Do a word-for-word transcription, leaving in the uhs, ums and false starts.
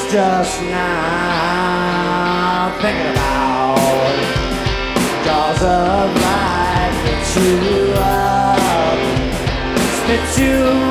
just now thinking about jaws of life that chew up, spit you